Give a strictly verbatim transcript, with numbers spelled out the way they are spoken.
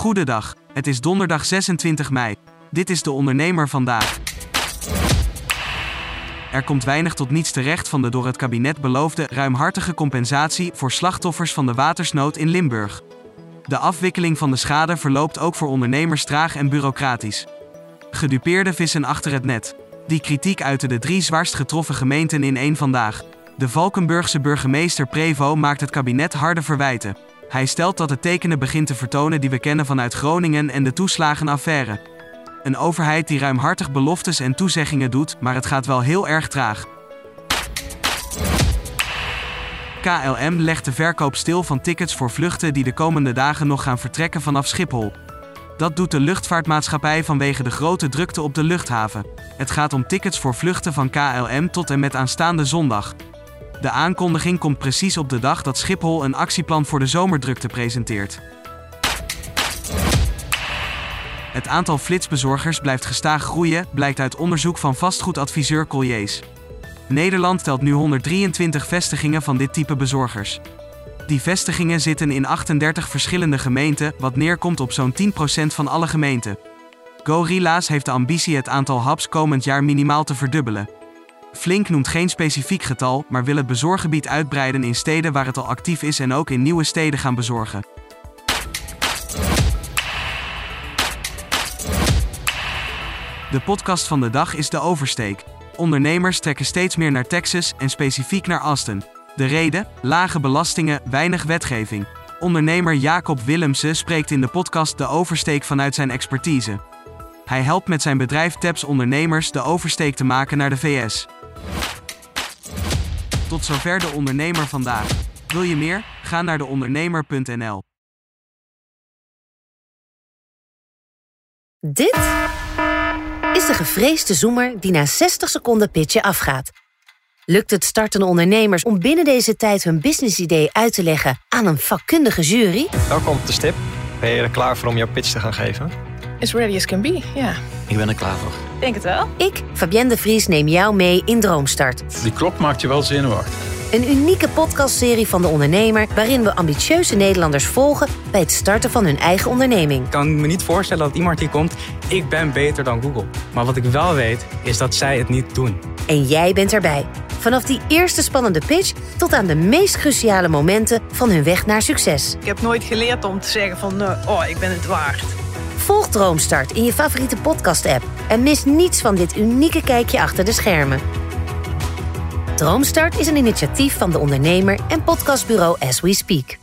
Goedendag, het is donderdag zesentwintig mei. Dit is De Ondernemer vandaag. Er komt weinig tot niets terecht van de door het kabinet beloofde ruimhartige compensatie voor slachtoffers van de watersnood in Limburg. De afwikkeling van de schade verloopt ook voor ondernemers traag en bureaucratisch. Gedupeerde vissen achter het net. Die kritiek uiten de drie zwaarst getroffen gemeenten in één vandaag. De Valkenburgse burgemeester Prevo maakt het kabinet harde verwijten. Hij stelt dat het tekenen begint te vertonen die we kennen vanuit Groningen en de toeslagenaffaire. Een overheid die ruimhartig beloftes en toezeggingen doet, maar het gaat wel heel erg traag. K L M legt de verkoop stil van tickets voor vluchten die de komende dagen nog gaan vertrekken vanaf Schiphol. Dat doet de luchtvaartmaatschappij vanwege de grote drukte op de luchthaven. Het gaat om tickets voor vluchten van K L M tot en met aanstaande zondag. De aankondiging komt precies op de dag dat Schiphol een actieplan voor de zomerdrukte presenteert. Het aantal flitsbezorgers blijft gestaag groeien, blijkt uit onderzoek van vastgoedadviseur Colliers. Nederland telt nu honderddrieëntwintig vestigingen van dit type bezorgers. Die vestigingen zitten in achtendertig verschillende gemeenten, wat neerkomt op zo'n tien procent van alle gemeenten. Gorilla's heeft de ambitie het aantal hubs komend jaar minimaal te verdubbelen. Flink noemt geen specifiek getal, maar wil het bezorggebied uitbreiden in steden waar het al actief is en ook in nieuwe steden gaan bezorgen. De podcast van de dag is De Oversteek. Ondernemers trekken steeds meer naar Texas en specifiek naar Austin. De reden? Lage belastingen, weinig wetgeving. Ondernemer Jacob Willemsen spreekt in de podcast De Oversteek vanuit zijn expertise. Hij helpt met zijn bedrijf Taps ondernemers de oversteek te maken naar de V S. Tot zover De Ondernemer vandaag. Wil je meer? Ga naar de ondernemer punt n l. Dit is de gevreesde zoemer die na zestig seconden pitchen afgaat. Lukt het startende ondernemers om binnen deze tijd hun businessidee uit te leggen aan een vakkundige jury? Welkom op de stip. Ben je er klaar voor om jouw pitch te gaan geven? As ready as can be, ja. Yeah. Ik ben er klaar voor. Denk het wel. Ik, Fabienne de Vries, neem jou mee in Droomstart. Die klok maakt je wel zenuwachtig. Een unieke podcastserie van De Ondernemer waarin we ambitieuze Nederlanders volgen bij het starten van hun eigen onderneming. Ik kan me niet voorstellen dat iemand hier komt, ik ben beter dan Google. Maar wat ik wel weet, is dat zij het niet doen. En jij bent erbij. Vanaf die eerste spannende pitch tot aan de meest cruciale momenten van hun weg naar succes. Ik heb nooit geleerd om te zeggen van, uh, oh, ik ben het waard. Volg Droomstart in je favoriete podcast-app en mis niets van dit unieke kijkje achter de schermen. Droomstart is een initiatief van De Ondernemer en podcastbureau As We Speak.